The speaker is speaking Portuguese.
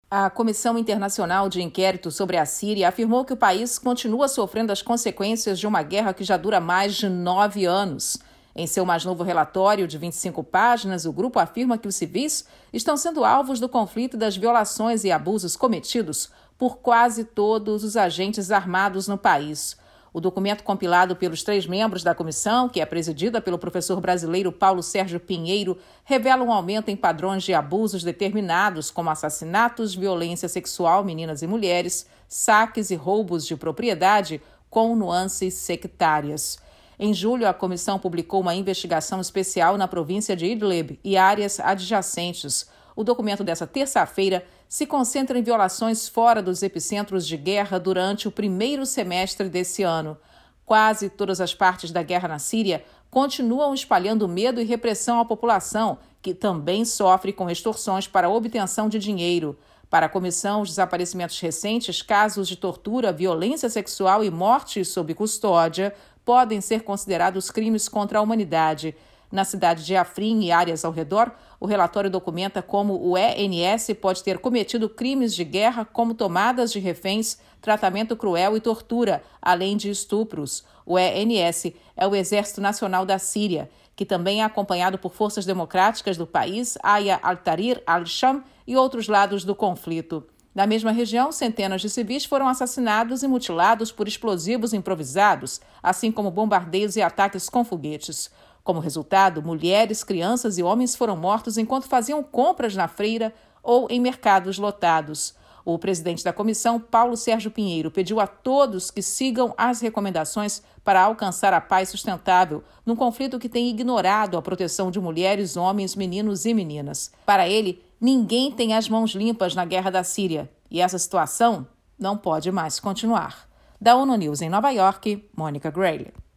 A Comissão Internacional de Inquérito sobre a Síria afirmou que o país continua sofrendo as consequências de uma guerra que já dura mais de 9 anos. Em seu mais novo relatório de 25 páginas, o grupo afirma que os civis estão sendo alvos do conflito e das violações e abusos cometidos por quase todos os agentes armados no país. O documento compilado pelos 3 membros da comissão, que é presidida pelo professor brasileiro Paulo Sérgio Pinheiro, revela um aumento em padrões de abusos determinados, como assassinatos, violência sexual, meninas e mulheres, saques e roubos de propriedade, com nuances sectárias. Em julho, a comissão publicou uma investigação especial na província de Idlib e áreas adjacentes. O documento dessa terça-feira se concentra em violações fora dos epicentros de guerra durante o primeiro semestre desse ano. Quase todas as partes da guerra na Síria continuam espalhando medo e repressão à população, que também sofre com extorsões para a obtenção de dinheiro. Para a comissão, os desaparecimentos recentes, casos de tortura, violência sexual e morte sob custódia podem ser considerados crimes contra a humanidade. Na cidade de Afrin e áreas ao redor, o relatório documenta como o ENS pode ter cometido crimes de guerra como tomadas de reféns, tratamento cruel e tortura, além de estupros. O ENS é o Exército Nacional da Síria, que também é acompanhado por forças democráticas do país, Aya al-Tahrir al-Sham e outros lados do conflito. Na mesma região, centenas de civis foram assassinados e mutilados por explosivos improvisados, assim como bombardeios e ataques com foguetes. Como resultado, mulheres, crianças e homens foram mortos enquanto faziam compras na feira ou em mercados lotados. O presidente da comissão, Paulo Sérgio Pinheiro, pediu a todos que sigam as recomendações para alcançar a paz sustentável num conflito que tem ignorado a proteção de mulheres, homens, meninos e meninas. Para ele, ninguém tem as mãos limpas na guerra da Síria e essa situação não pode mais continuar. Da ONU News em Nova York, Mônica Grayle.